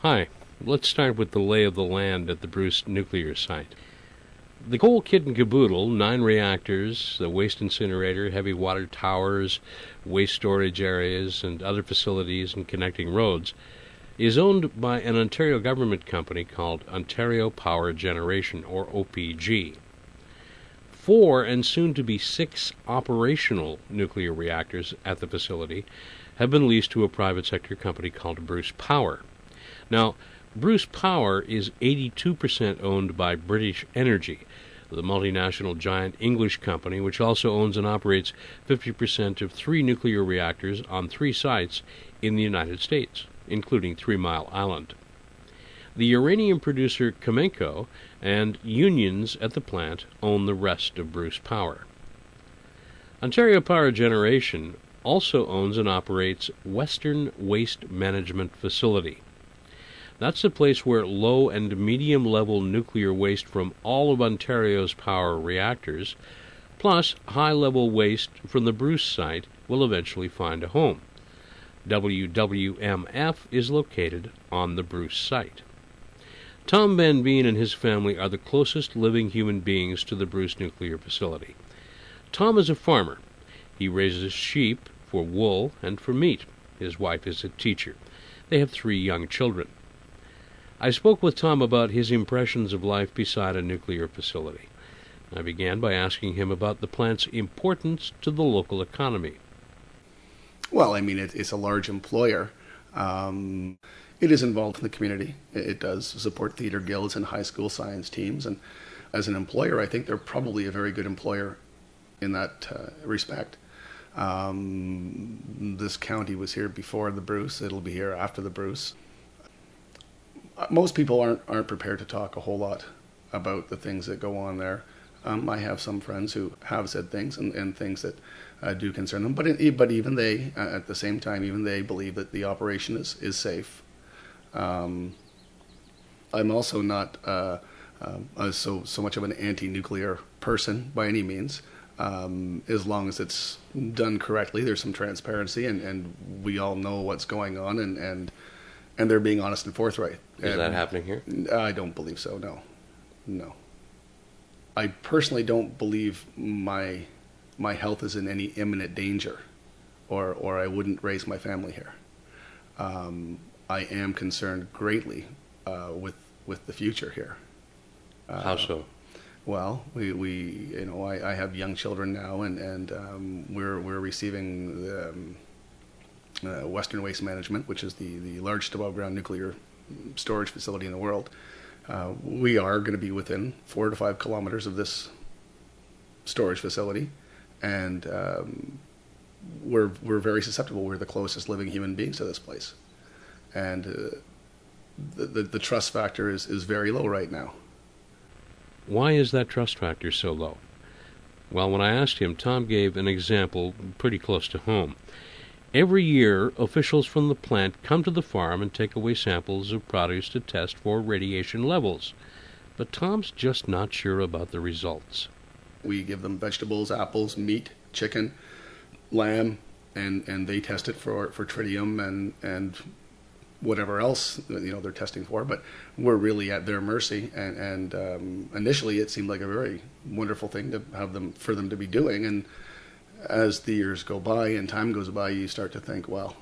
Hi, let's start with the lay of the land at the Bruce nuclear site. The whole kit and caboodle, 9 reactors, the waste incinerator, heavy water towers, waste storage areas, and other facilities and connecting roads, is owned by an Ontario government company called Ontario Power Generation, or OPG. 4 and soon to be 6 operational nuclear reactors at the facility have been leased to a private sector company called Bruce Power. Now, Bruce Power is 82% owned by British Energy, the multinational giant English company, which also owns and operates 50% of 3 nuclear reactors on 3 sites in the United States, including 3 Mile Island. The uranium producer Cameco and unions at the plant own the rest of Bruce Power. Ontario Power Generation also owns and operates Western Waste Management Facility. That's the place where low and medium level nuclear waste from all of Ontario's power reactors, plus high level waste from the Bruce site, will eventually find a home. WWMF is located on the Bruce site. Tom Van Veen and his family are the closest living human beings to the Bruce nuclear facility. Tom is a farmer. He raises sheep for wool and for meat. His wife is a teacher. They have 3 young children. I spoke with Tom about his impressions of life beside a nuclear facility. I began by asking him about the plant's importance to the local economy. Well, I mean, it's a large employer. It is involved in the community. It does support theater guilds and high school science teams. And as an employer, I think they're probably a very good employer in that respect. This county was here before the Bruce. It'll be here after the Bruce. Most people aren't prepared to talk a whole lot about the things that go on there. I have some friends who have said things and things that do concern them, but even they, at the same time, even they believe that the operation is safe. I'm also not so much of an anti-nuclear person by any means. As long as it's done correctly, there's some transparency, and we all know what's going on, and they're being honest and forthright. Is that happening here? I don't believe so, no. I personally don't believe my health is in any imminent danger, or I wouldn't raise my family here. I am concerned greatly with the future here. How so? Well, I have young children now, and we're receiving the Western Waste Management, which is the largest above-ground nuclear storage facility in the world. We are going to be within 4 to 5 kilometers of this storage facility, and we're very susceptible. We're the closest living human beings to this place, and the trust factor is very low right now. Why is that trust factor so low? Well, when I asked him, Tom gave an example pretty close to home. Every year, officials from the plant come to the farm and take away samples of produce to test for radiation levels. But Tom's just not sure about the results. We give them vegetables, apples, meat, chicken, lamb, and they test it for tritium and whatever else they're testing for. But we're really at their mercy. And initially, it seemed like a very wonderful thing to have for them to be doing. And as the years go by and time goes by, you start to think, well,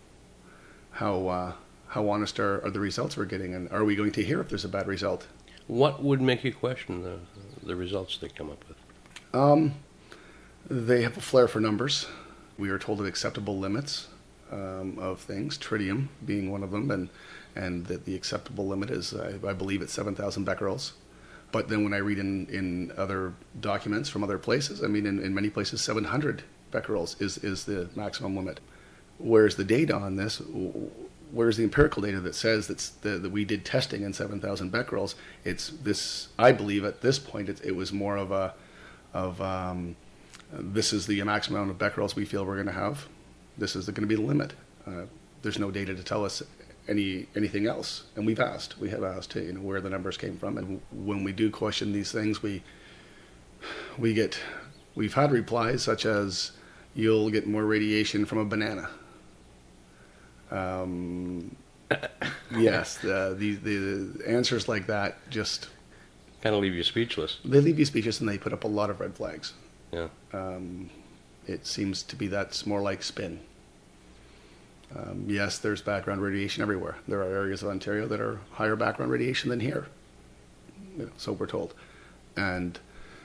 how honest are the results we're getting, and are we going to hear if there's a bad result? What would make you question the results they come up with? They have a flair for numbers. We are told of acceptable limits of things, tritium being one of them, and that the acceptable limit is, I believe, it's 7,000 becquerels. But then when I read in other documents from other places, I mean, in many places, 700 becquerels is the maximum limit. Where's the data on this? Where's the empirical data that says that we did testing in 7,000 becquerels? It's this. I believe at this point it was more of this is the maximum amount of becquerels we feel we're going to have. This is going to be the limit. There's no data to tell us anything else, and we have asked where the numbers came from, and when we do question these things, we've had replies such as, you'll get more radiation from a banana, Yes, the answers like that just Kind of leave you speechless. they leave you speechless, and they put up a lot of red flags. Yeah. It seems to be that's more like spin. Yes, there's background radiation everywhere. There are areas of Ontario that are higher background radiation than here. So we're told, and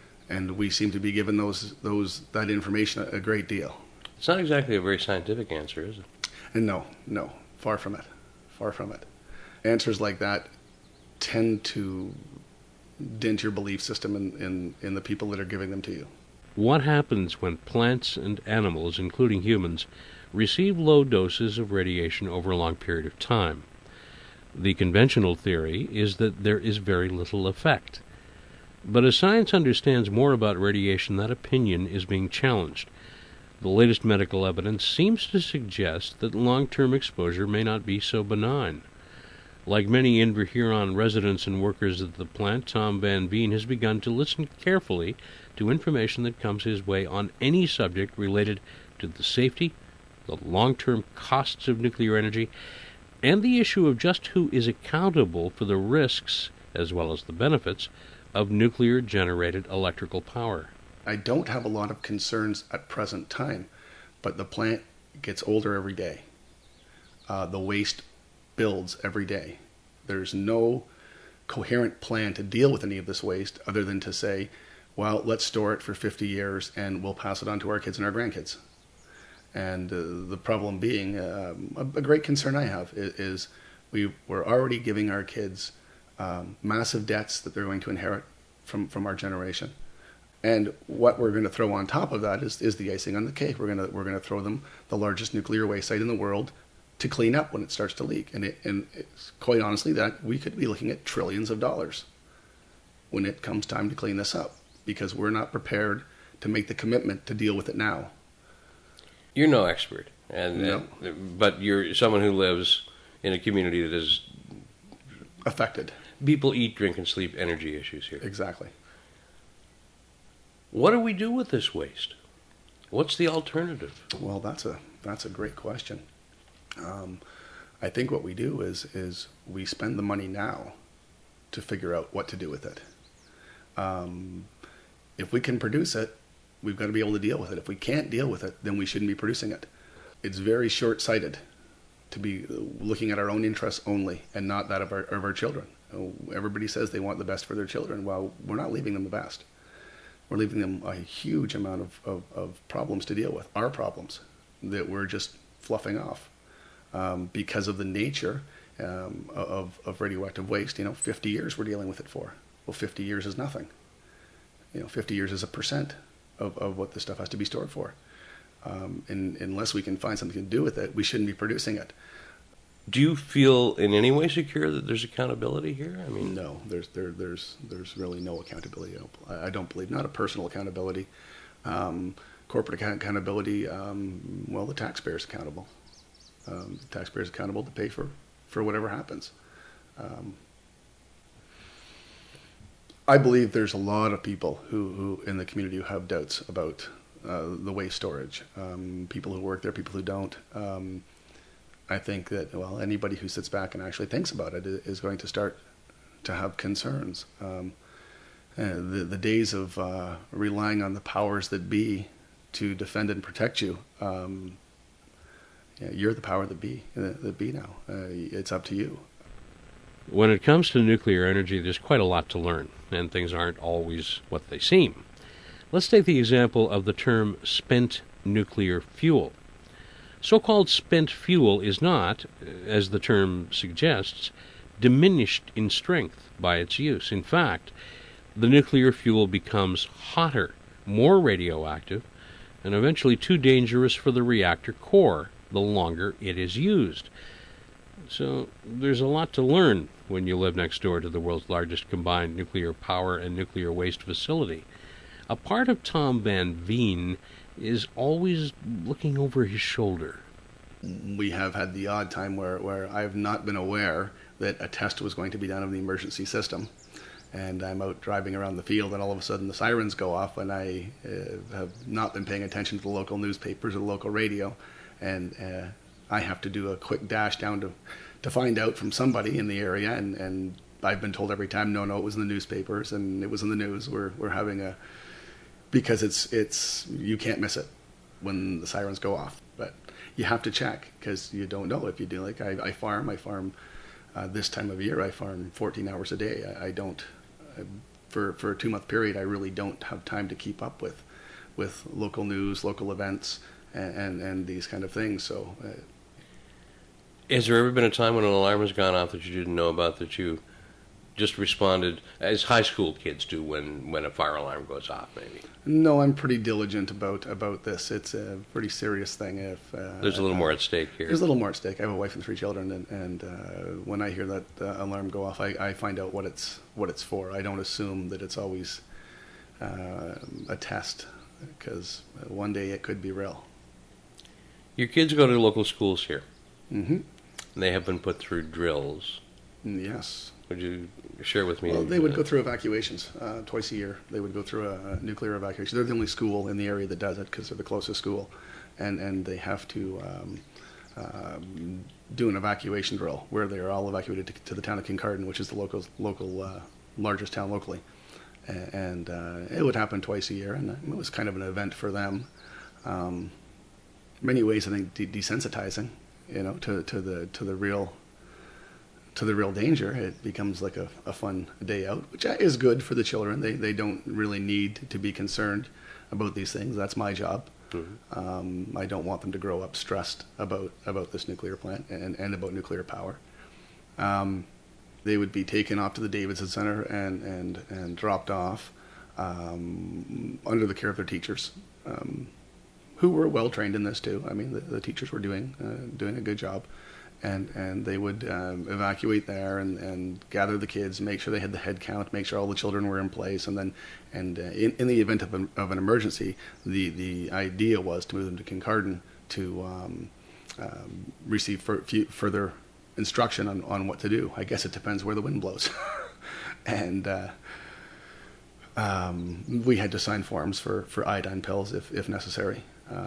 we seem to be given that information a great deal. It's not exactly a very scientific answer, is it? And no, far from it, far from it. Answers like that tend to dent your belief system in the people that are giving them to you. What happens when plants and animals, including humans, receive low doses of radiation over a long period of time? The conventional theory is that there is very little effect. But as science understands more about radiation, that opinion is being challenged. The latest medical evidence seems to suggest that long-term exposure may not be so benign. Like many Inverhuron residents and workers at the plant, Tom Van Veen has begun to listen carefully to information that comes his way on any subject related to the safety, the long-term costs of nuclear energy, and the issue of just who is accountable for the risks, as well as the benefits, of nuclear-generated electrical power. I don't have a lot of concerns at present time, but the plant gets older every day. The waste builds every day. There's no coherent plan to deal with any of this waste other than to say, well, let's store it for 50 years and we'll pass it on to our kids and our grandkids. And the problem being, a great concern I have is we're already giving our kids massive debts that they're going to inherit from our generation. And what we're going to throw on top of that is the icing on the cake. We're going to throw them the largest nuclear waste site in the world to clean up when it starts to leak. And it's quite honestly that we could be looking at trillions of dollars when it comes time to clean this up, because we're not prepared to make the commitment to deal with it now. You're no expert, No. but you're someone who lives in a community that is Affected. people eat, drink, and sleep energy issues here. Exactly. What do we do with this waste? What's the alternative? Well, that's a great question. I think what we do is we spend the money now to figure out what to do with it. If we can produce it, we've got to be able to deal with it. If we can't deal with it, then we shouldn't be producing it. It's very short-sighted to be looking at our own interests only and not that of our children. Everybody says they want the best for their children. Well, we're not leaving them the best. We're leaving them a huge amount of problems to deal with, our problems, that we're just fluffing off because of the nature of radioactive waste. 50 years we're dealing with it for. Well, 50 years is nothing. 50 years is 1% of what this stuff has to be stored for. And unless we can find something to do with it, we shouldn't be producing it. Do you feel in any way secure that there's accountability here? I mean, no, there's really no accountability. I don't believe, not a personal accountability, corporate accountability. Well, the taxpayer's accountable. The taxpayer's accountable to pay for whatever happens. I believe there's a lot of people who in the community who have doubts about the waste storage. People who work there, people who don't. I think that, well, anybody who sits back and actually thinks about it is going to start to have concerns. The days of relying on the powers that be to defend and protect you, you're the power that be now. It's up to you. When it comes to nuclear energy, there's quite a lot to learn, and things aren't always what they seem. Let's take the example of the term spent nuclear fuel. So-called spent fuel is not, as the term suggests, diminished in strength by its use. In fact, the nuclear fuel becomes hotter, more radioactive, and eventually too dangerous for the reactor core the longer it is used. So there's a lot to learn when you live next door to the world's largest combined nuclear power and nuclear waste facility. A part of Tom Van Veen is always looking over his shoulder. We have had the odd time where I have not been aware that a test was going to be done of the emergency system. And I'm out driving around the field, and all of a sudden the sirens go off, and I have not been paying attention to the local newspapers or the local radio. And I have to do a quick dash down to find out from somebody in the area, and I've been told every time, no, it was in the newspapers and it was in the news. We're having a, because it's you can't miss it when the sirens go off, but you have to check because you don't know if you do. Like I farm this time of year. I farm 14 hours a day. I don't for a 2-month period. I really don't have time to keep up with local news, local events, and these kind of things. So. Has there ever been a time when an alarm has gone off that you didn't know about, that you just responded as high school kids do when a fire alarm goes off, maybe? No, I'm pretty diligent about this. It's a pretty serious thing. If there's a little more at stake here. There's a little more at stake. I have a wife and 3 children, and when I hear that alarm go off, I find out what it's for. I don't assume that it's always a test, because one day it could be real. Your kids go to local schools here. Mm-hmm. And they have been put through drills. Yes. Would you share with me? Well, they would go through evacuations twice a year. They would go through a nuclear evacuation. They're the only school in the area that does it because they're the closest school, and they have to do an evacuation drill where they are all evacuated to the town of Kincardine, which is the local largest town locally, and it would happen twice a year, and it was kind of an event for them. In many ways, I think desensitizing, to the real danger. It becomes like a fun day out, which is good for the children. They don't really need to be concerned about these things. That's my job. Mm-hmm. I don't want them to grow up stressed about this nuclear plant and about nuclear power. They would be taken off to the Davidson Center and dropped off under the care of their teachers, who were well trained in this too. I mean, the teachers were doing a good job, and they would evacuate there and gather the kids, make sure they had the head count, make sure all the children were in place, and then in the event of an emergency, the idea was to move them to Kincardine to receive further instruction on what to do. I guess it depends where the wind blows, and. We had to sign forms for iodine pills if necessary.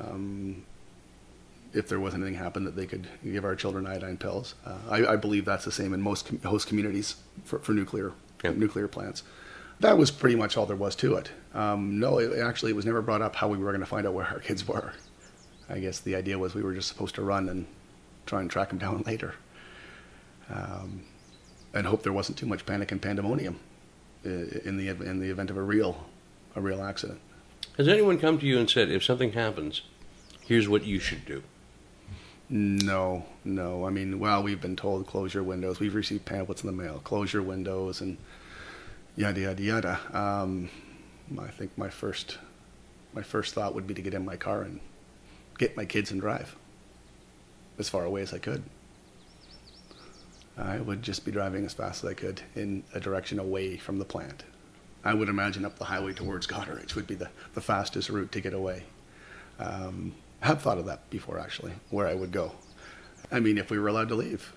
If there was anything happen, that they could give our children iodine pills. I believe that's the same in most host communities for nuclear plants. That was pretty much all there was to it. No, it was never brought up how we were going to find out where our kids were. I guess the idea was we were just supposed to run and try and track them down later, and hope there wasn't too much panic and pandemonium in the event of a real accident. Has anyone come to you and said, if something happens, here's what you should do? No. I mean, we've been told close your windows. We've received pamphlets in the mail, close your windows, and yada yada yada. I think my first thought would be to get in my car and get my kids and drive as far away as I could. I would just be driving as fast as I could in a direction away from the plant. I would imagine up the highway towards Goderich would be the fastest route to get away. I have thought of that before, actually, where I would go. I mean, if we were allowed to leave,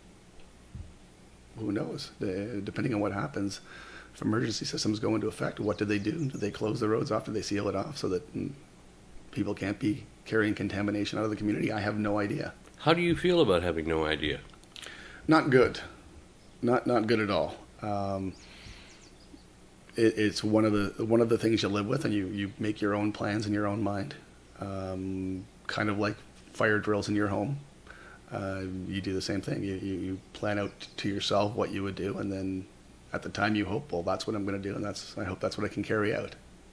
who knows? Depending on what happens, if emergency systems go into effect, what do they do? Do they close the roads off? Do they seal it off so that people can't be carrying contamination out of the community? I have no idea. How do you feel about having no idea? Not good. Not good at all. It's one of the things you live with, and you make your own plans in your own mind. Kind of like fire drills in your home. You do the same thing. You plan out to yourself what you would do, and then at the time you hope, well, that's what I'm going to do, and I hope that's what I can carry out.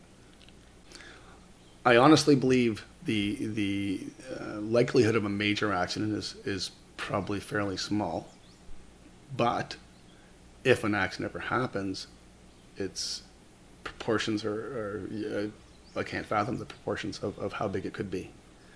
I honestly believe the likelihood of a major accident is probably fairly small. But if an accident ever happens, its proportions are I can't fathom the proportions of how big it could be.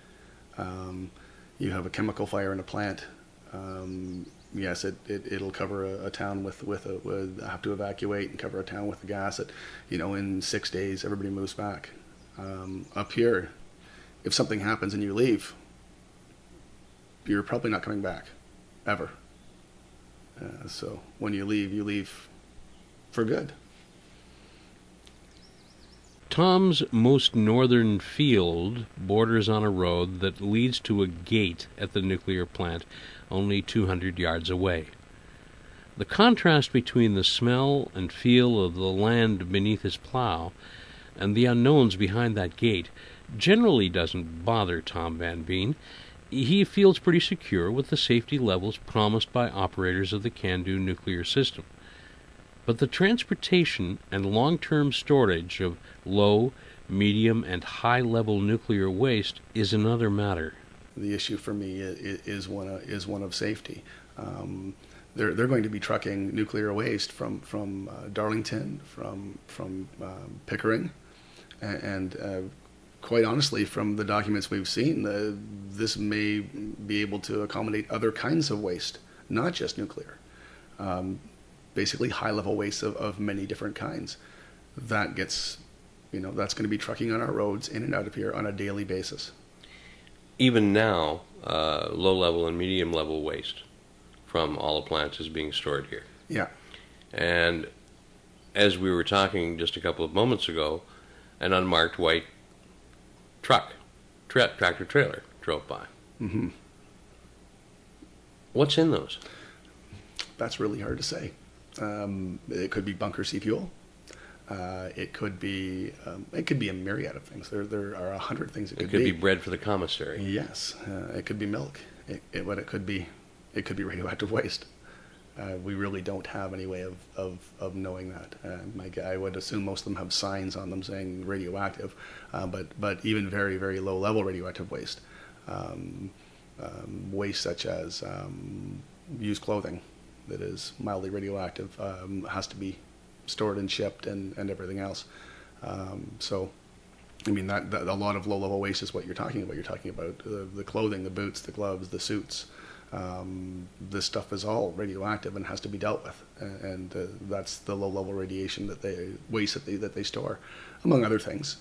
You have a chemical fire in a plant. Yes, it'll cover a town with have to evacuate and cover a town with the gas. That in 6 days everybody moves back. Up here, if something happens and you leave, you're probably not coming back ever. So when you leave for good. Tom's most northern field borders on a road that leads to a gate at the nuclear plant only 200 yards away. The contrast between the smell and feel of the land beneath his plow and the unknowns behind that gate generally doesn't bother Tom Van Veen. He feels pretty secure with the safety levels promised by operators of the CANDU nuclear system. But the transportation and long-term storage of low, medium, and high-level nuclear waste is another matter. The issue for me is one of safety. They're going to be trucking nuclear waste from Darlington, from Pickering, and quite honestly, from the documents we've seen, this may be able to accommodate other kinds of waste, not just nuclear. Basically, high-level waste of many different kinds. That gets, that's going to be trucking on our roads in and out of here on a daily basis. Even now, low-level and medium-level waste from all the plants is being stored here. Yeah. And as we were talking just a couple of moments ago, an unmarked white tractor-trailer drove by. Mm-hmm. What's in those? That's really hard to say. It could be bunker C fuel. It could be a myriad of things. There are 100 things it could be. It could be bread for the commissary. Yes, it could be milk. But it could be radioactive waste. We really don't have any way of knowing that. I would assume most of them have signs on them saying radioactive, but even very, very low level radioactive waste, waste such as used clothing that is mildly radioactive, has to be stored and shipped and everything else. So, I mean, that a lot of low-level waste is what you're talking about. You're talking about the clothing, the boots, the gloves, the suits. This stuff is all radioactive and has to be dealt with, and that's the low-level radiation waste that they store, among other things.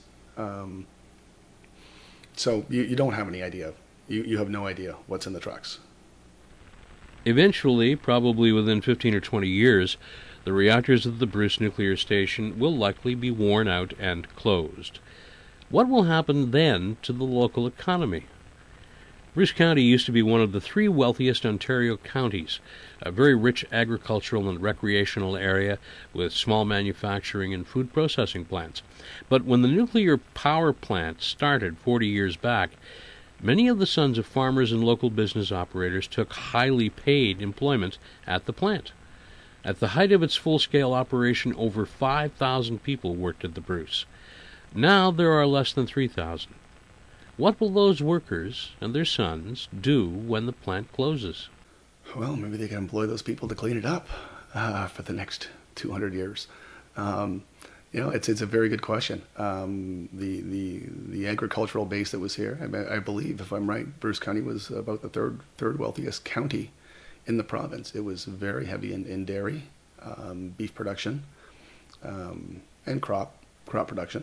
So you don't have any idea. You have no idea what's in the trucks. Eventually, probably within 15 or 20 years, the reactors of the Bruce nuclear station will likely be worn out and closed. What will happen then to the local economy? Bruce County used to be one of the 3 wealthiest Ontario counties, a very rich agricultural and recreational area with small manufacturing and food processing plants. But when the nuclear power plant started 40 years back, many of the sons of farmers and local business operators took highly paid employment at the plant. At the height of its full-scale operation, over 5,000 people worked at the Bruce. Now there are less than 3,000. What will those workers and their sons do when the plant closes? Well, maybe they can employ those people to clean it up for the next 200 years. It's a very good question. The agricultural base that was here, I believe, if I'm right, Bruce County was about the third wealthiest county in the province. It was very heavy in dairy, beef production, and crop production.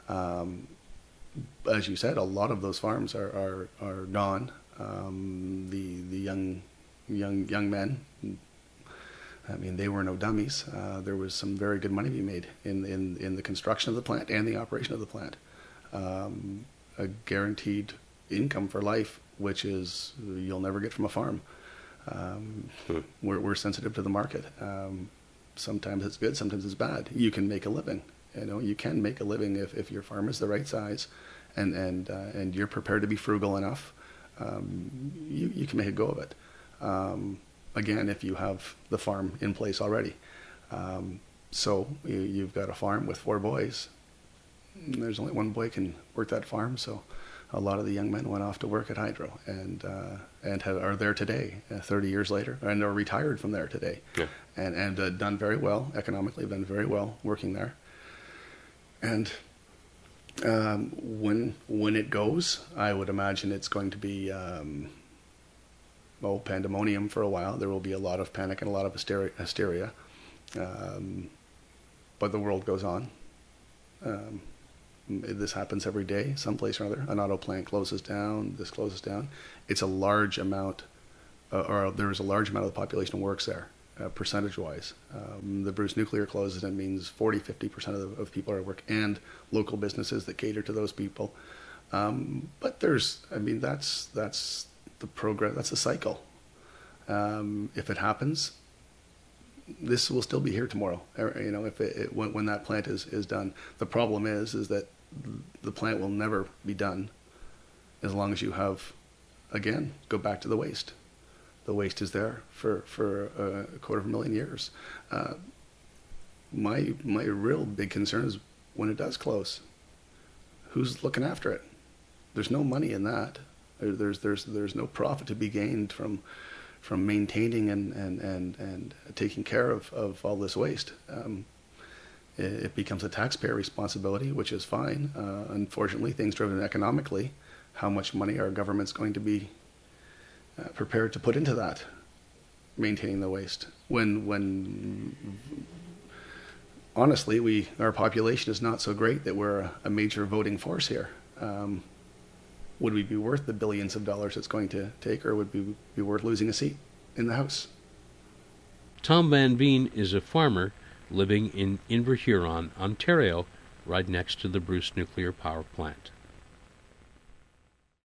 As you said, a lot of those farms are gone. The young men, I mean, they were no dummies. There was some very good money to be made in the construction of the plant and the operation of the plant. A guaranteed income for life, which is you'll never get from a farm. We're sensitive to the market. Sometimes it's good, sometimes it's bad. You can make a living. You can make a living if your farm is the right size, and you're prepared to be frugal enough. You can make a go of it. Again, if you have the farm in place already. So you've got a farm with 4 boys. There's only one boy can work that farm, so a lot of the young men went off to work at Hydro and are there today, 30 years later, and are retired from there today, yeah. and done very well economically, done very well working there. And when it goes, I would imagine it's going to be pandemonium for a while. There will be a lot of panic and a lot of hysteria. But the world goes on. This happens every day, someplace or other. An auto plant closes down, this closes down. It's a large amount, or there's a large amount of the population who works there. percentage-wise. The Bruce Nuclear closes, and it means 40-50% of people are at work, and local businesses that cater to those people. But that's the progress. That's a cycle. If it happens, this will still be here tomorrow. If when that plant is done. The problem is that the plant will never be done as long as you have, again, go back to the waste. The waste is there for 250,000 years. My real big concern is when it does close, who's looking after it? There's no money in that. There's no profit to be gained from maintaining and taking care of all this waste. It becomes a taxpayer responsibility, which is fine. Unfortunately, things driven economically, how much money our government's going to be prepared to put into that, maintaining the waste. When honestly, our population is not so great that we're a major voting force here. Would we be worth the billions of dollars it's going to take, or would we be worth losing a seat in the House? Tom Van Veen is a farmer living in Inverhuron, Ontario, right next to the Bruce Nuclear Power Plant.